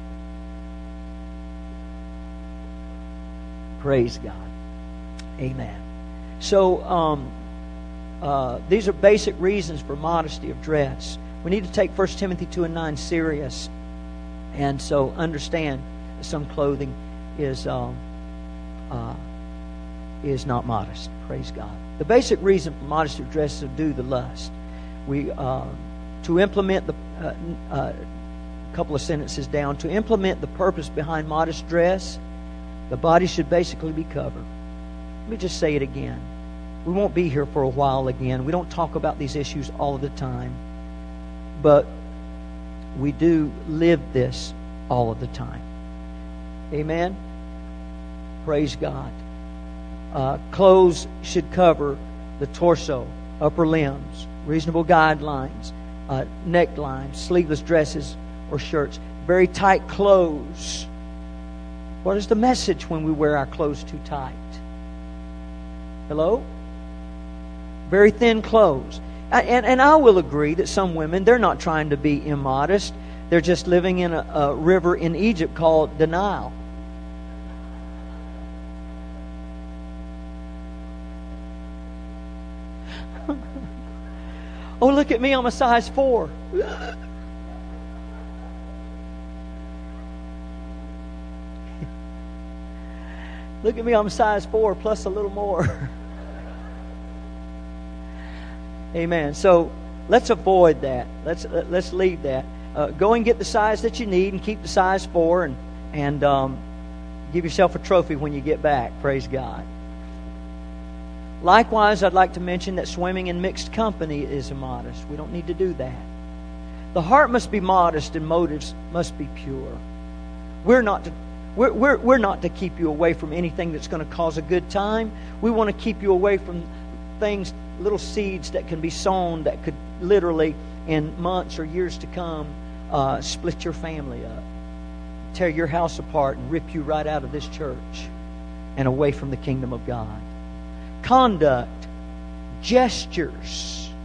Praise God. Amen. So, um, uh, these are basic reasons for modesty of dress. We need to take First Timothy two and nine serious. And so understand that some clothing is um, uh, is not modest. Praise God. The basic reason for modesty of dress is to do the lust. We uh, to implement the uh, uh, couple of sentences down. To implement the purpose behind modest dress, the body should basically be covered. Let me just say it again. We won't be here for a while again. We don't talk about these issues all the time. But we do live this all of the time. Amen? Praise God. Uh, clothes should cover the torso, upper limbs, reasonable guidelines, uh, necklines, sleeveless dresses or shirts. Very tight clothes. What is the message when we wear our clothes too tight? Hello? Very thin clothes. And, and I will agree that some women, they're not trying to be immodest. They're just living in a, a river in Egypt called the Nile. Oh, look at me, I'm a size four. Look at me, I'm a size four plus a little more. Amen. So let's avoid that. Let's let's leave that. Uh, go and get the size that you need and keep the size four, and and um, give yourself a trophy when you get back. Praise God. Likewise, I'd like to mention that swimming in mixed company is immodest. We don't need to do that. The heart must be modest and motives must be pure. We're not to we're we're, we're not to keep you away from anything that's going to cause a good time. We want to keep you away from things, little seeds that can be sown that could literally, in months or years to come, uh, split your family up, tear your house apart, and rip you right out of this church and away from the kingdom of God. Conduct, gestures,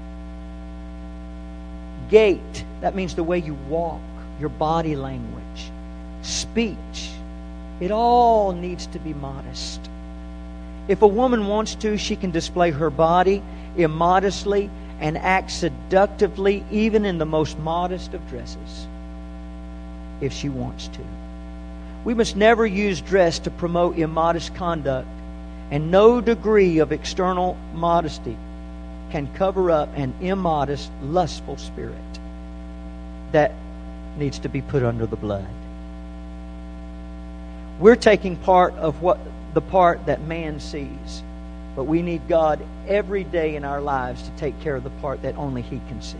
gait, that means the way you walk, your body language, speech, it all needs to be modest. If a woman wants to, she can display her body immodestly and act seductively even in the most modest of dresses, if she wants to. We must never use dress to promote immodest conduct, and no degree of external modesty can cover up an immodest, lustful spirit that needs to be put under the blood. We're taking part of what the part that man sees, but we need God every day in our lives to take care of the part that only He can see.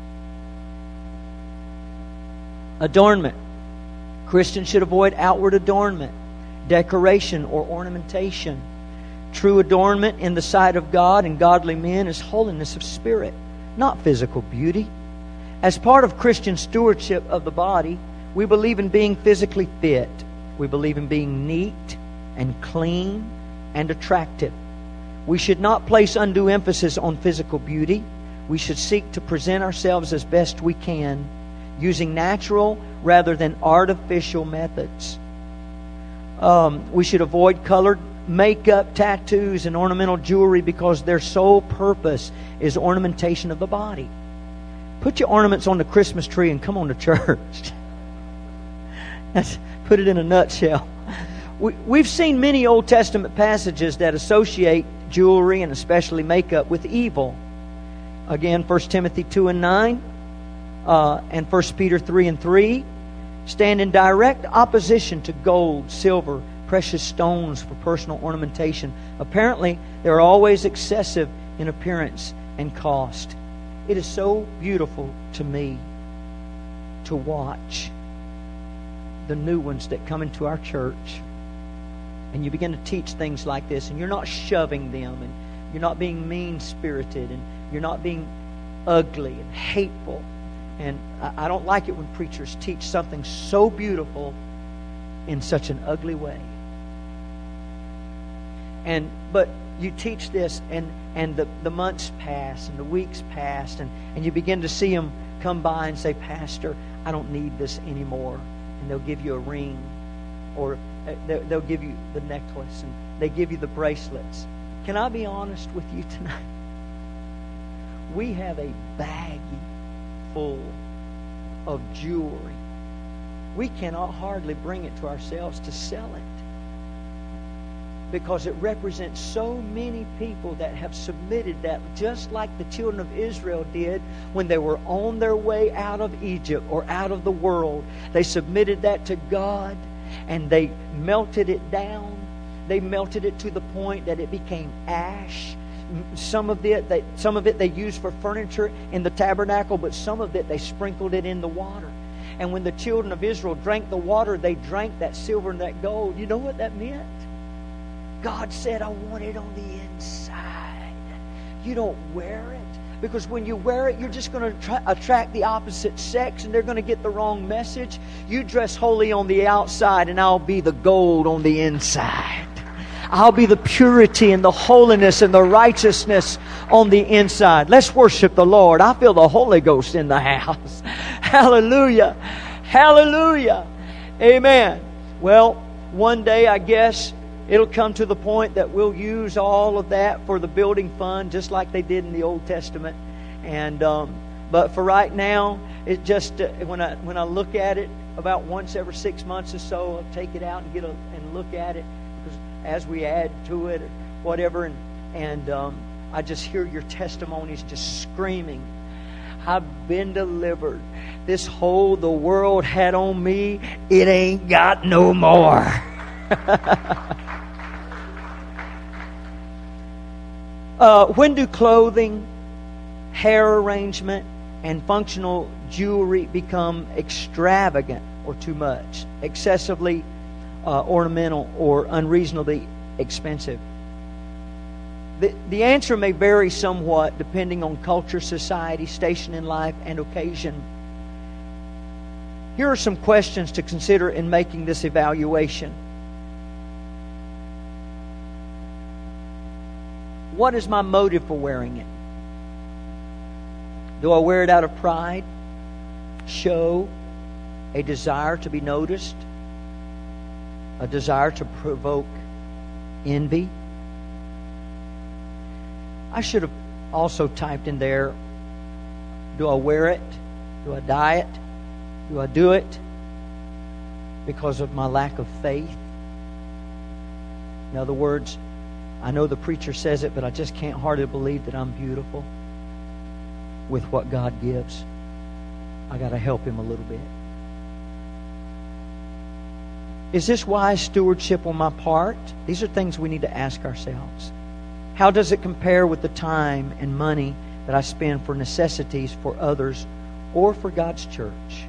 Adornment. Christians should avoid outward adornment, decoration, or ornamentation. True adornment in the sight of God and godly men is holiness of spirit, not physical beauty. As part of Christian stewardship of the body, we believe in being physically fit. We believe in being neat and clean and attractive. We should not place undue emphasis on physical beauty. We should seek to present ourselves as best we can, using natural rather than artificial methods. Um, we should avoid colored makeup, tattoos, and ornamental jewelry because their sole purpose is ornamentation of the body. Put your ornaments on the Christmas tree and come on to church. That's put it in a nutshell. We, we've seen many Old Testament passages that associate jewelry and especially makeup with evil. Again, First Timothy two and nine uh, and First Peter three and three stand in direct opposition to gold, silver, precious stones for personal ornamentation. Apparently, they're always excessive in appearance and cost. It is so beautiful to me to watch the new ones that come into our church, and you begin to teach things like this, and you're not shoving them, and you're not being mean-spirited, and you're not being ugly and hateful. And I, I don't like it when preachers teach something so beautiful in such an ugly way. And but you teach this, and, and the, the months pass, and the weeks pass, and, and you begin to see them come by and say, Pastor, I don't need this anymore. And they'll give you a ring, or they'll give you the necklace, and they give you the bracelets. Can I be honest with you tonight? We have a baggie full of jewelry. We cannot hardly bring it to ourselves to sell it, because it represents so many people that have submitted that, just like the children of Israel did when they were on their way out of Egypt or out of the world. They submitted that to God, and they melted it down. They melted it to the point that it became ash. Some of it, they, some of it they used for furniture in the tabernacle, but some of it they sprinkled it in the water. And when the children of Israel drank the water, they drank that silver and that gold. You know what that meant? God said, I want it on the inside. You don't wear it. Because when you wear it, you're just going to tra- attract the opposite sex, and they're going to get the wrong message. You dress holy on the outside, and I'll be the gold on the inside. I'll be the purity and the holiness and the righteousness on the inside. Let's worship the Lord. I feel the Holy Ghost in the house. Hallelujah. Hallelujah. Amen. Well, one day, I guess, it'll come to the point that we'll use all of that for the building fund, just like they did in the Old Testament. And um, but for right now, it just uh, when I when I look at it about once every six months or so, I'll take it out and get a and look at it, because as we add to it or whatever, and and um, I just hear your testimonies just screaming, I've been delivered. This hold the world had on me, it ain't got no more. Uh, when do clothing, hair arrangement, and functional jewelry become extravagant or too much, excessively uh, ornamental or unreasonably expensive? The, the answer may vary somewhat depending on culture, society, station in life, and occasion. Here are some questions to consider in making this evaluation. What is my motive for wearing it? Do I wear it out of pride, show, a desire to be noticed, a desire to provoke envy? I should have also typed in there, do I wear it? Do I dye it? Do I do it because of my lack of faith? In other words, I know the preacher says it, but I just can't hardly believe that I'm beautiful with what God gives. I got to help Him a little bit. Is this wise stewardship on my part? These are things we need to ask ourselves. How does it compare with the time and money that I spend for necessities for others or for God's church?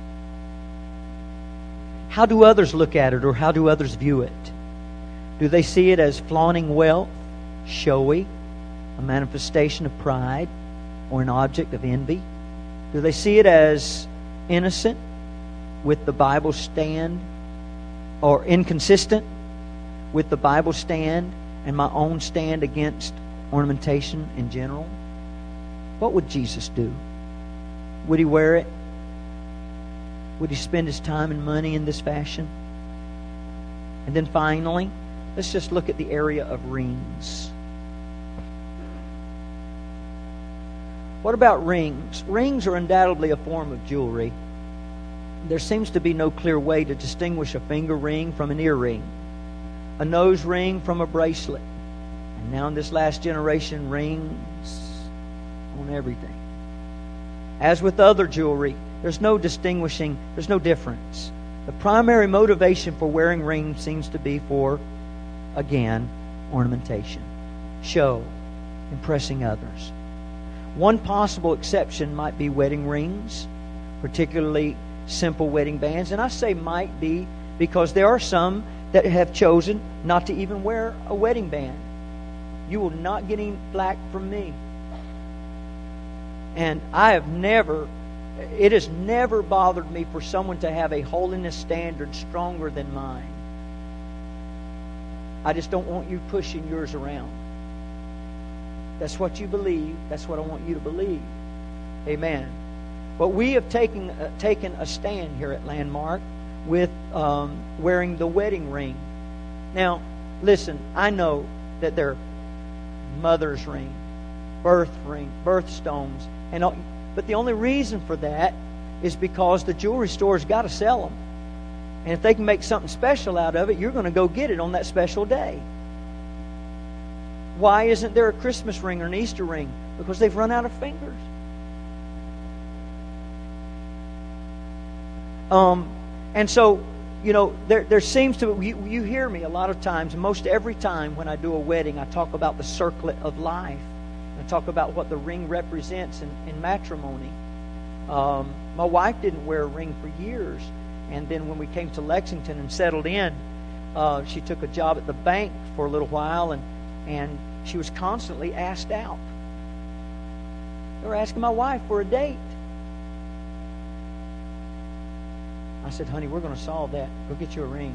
How do others look at it, or how do others view it? Do they see it as flaunting wealth, showy, a manifestation of pride, or an object of envy? Do they see it as innocent with the Bible stand, or inconsistent with the Bible stand and my own stand against ornamentation in general? What would Jesus do? Would He wear it? Would He spend His time and money in this fashion? And then finally, let's just look at the area of rings. What about rings? Rings are undoubtedly a form of jewelry. There seems to be no clear way to distinguish a finger ring from an earring, a nose ring from a bracelet. And now in this last generation, rings on everything. As with other jewelry, there's no distinguishing, there's no difference. The primary motivation for wearing rings seems to be for, again, ornamentation, show, impressing others. One possible exception might be wedding rings, particularly simple wedding bands. And I say might be because there are some that have chosen not to even wear a wedding band. You will not get any flack from me. And I have never, it has never bothered me for someone to have a holiness standard stronger than mine. I just don't want you pushing yours around. That's what you believe. That's what I want you to believe. Amen. But we have taken uh, taken a stand here at Landmark with um, wearing the wedding ring. Now, listen, I know that they're mother's ring, birth ring, birthstones, and all, but the only reason for that is because the jewelry store's got to sell them. And if they can make something special out of it, you're going to go get it on that special day. Why isn't there a Christmas ring or an Easter ring? Because they've run out of fingers. Um, and so, you know, there there seems to, you, you hear me a lot of times, most every time when I do a wedding, I talk about the circlet of life. I talk about what the ring represents in, in matrimony. Um, my wife didn't wear a ring for years. And then when we came to Lexington and settled in, uh, she took a job at the bank for a little while, and, and she was constantly asked out. They were asking my wife for a date. I said, honey, we're going to solve that. Go get you a ring.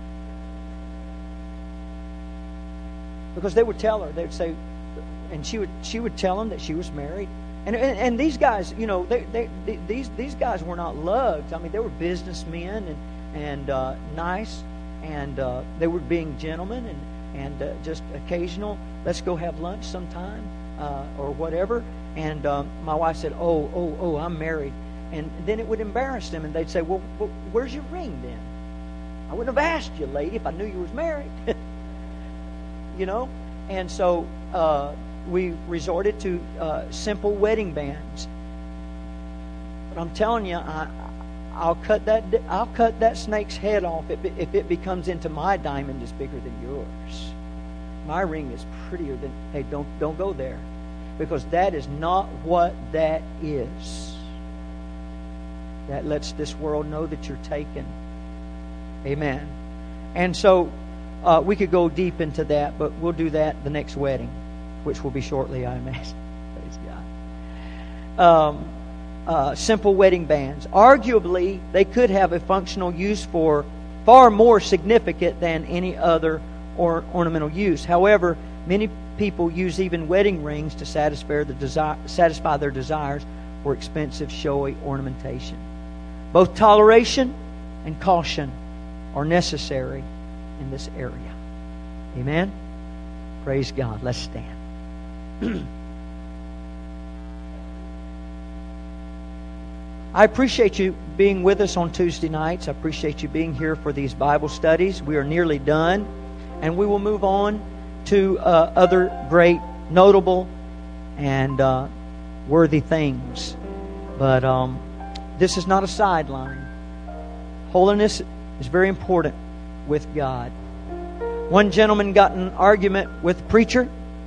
Because they would tell her, they would say, and she would she would tell them that she was married. And and, and these guys, you know, they, they, they these these guys were not lugs. I mean, they were businessmen and and uh, nice, and uh, they were being gentlemen and and uh, just occasional. Let's go have lunch sometime uh, or whatever. And um, my wife said, oh oh oh, I'm married. And then it would embarrass them, and they'd say, well, well where's your ring then? I wouldn't have asked you, lady, if I knew you was married. You know? And so uh, we resorted to uh, simple wedding bands. But I'm telling you, I, I'll cut that I'll cut that snake's head off if it, if it becomes into my diamond is bigger than yours. My ring is prettier than. Hey, don't don't go there, because that is not what that is. That lets this world know that you're taken. Amen. And so uh, we could go deep into that, but we'll do that the next wedding, which will be shortly, I imagine. Praise God. Um, uh, simple wedding bands. Arguably, they could have a functional use for far more significant than any other or ornamental use. However, many people use even wedding rings to satisfy their, desire, satisfy their desires for expensive, showy ornamentation. Both toleration and caution are necessary in this area. Amen? Praise God. Let's stand. I appreciate you being with us on Tuesday nights. I appreciate you being here for these Bible studies. We are nearly done, and we will move on to uh, other great, notable, and uh, worthy things. But um, this is not a sideline. Holiness is very important with God. One gentleman got in an argument with the preacher.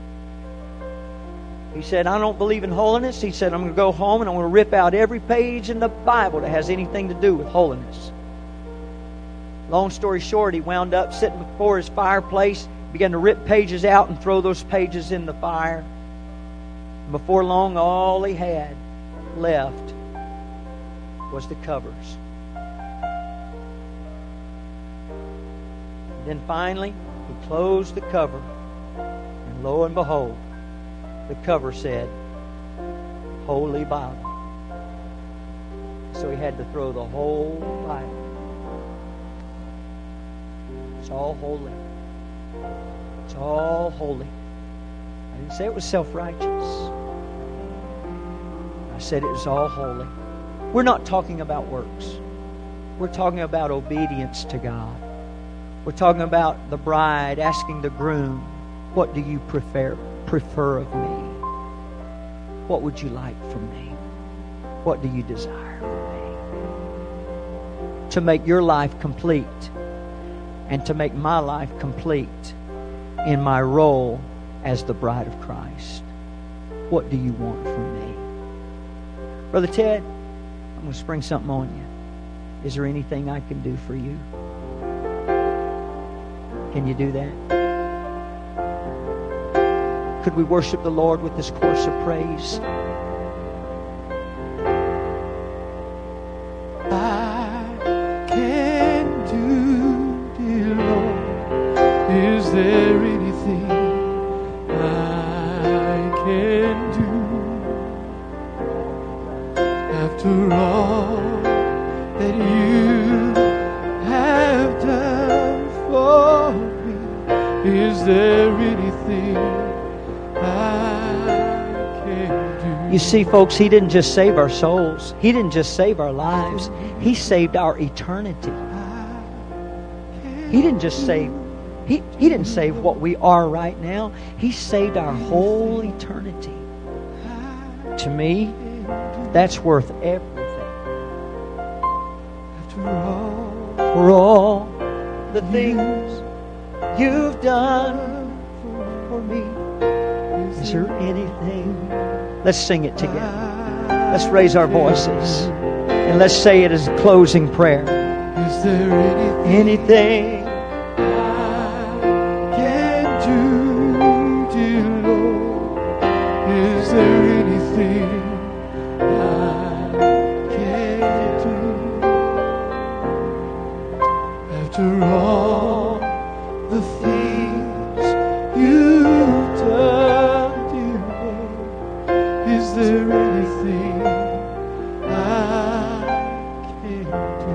He said, I don't believe in holiness. He said, I'm going to go home and I'm going to rip out every page in the Bible that has anything to do with holiness. Long story short, he wound up sitting before his fireplace, began to rip pages out and throw those pages in the fire. And before long, all he had left was the covers. Then finally, he closed the cover, and lo and behold, the cover said, Holy Bible. So he had to throw the whole Bible. It's all holy. It's all holy. I didn't say it was self-righteous. I said it was all holy. We're not talking about works. We're talking about obedience to God. We're talking about the bride asking the groom, what do you prefer, prefer of me? What would you like from me? What do you desire from me? To make your life complete and to make my life complete in my role as the bride of Christ. What do you want from me? Brother Ted, I'm going to spring something on you. Is there anything I can do for you? Can you do that? Could we worship the Lord with this chorus of praise? I can do, dear Lord, is there anything I can do after all that you have done for me? Is there anything I can do? You see, folks, He didn't just save our souls. He didn't just save our lives. He saved our eternity. He didn't just save He, he didn't save what we are right now. He saved our whole eternity. To me, that's worth everything. For all the things you've done for me, is there anything? Let's sing it together. Let's raise our voices and let's say it as a closing prayer. Is there Anything anything I can do, dear Lord? Is there anything I can do? After all the things you've done, dear Lord, is there anything I can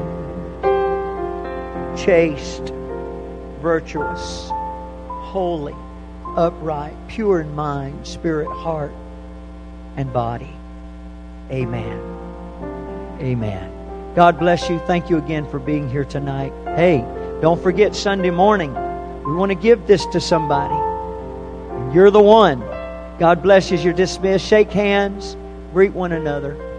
do? chaste, virtuous, holy, upright, pure in mind, spirit, heart, and body. Amen. Amen. God bless you. Thank you again for being here tonight. Hey, don't forget Sunday morning. We want to give this to somebody. And you're the one. God bless you as you're dismissed. Shake hands. Greet one another.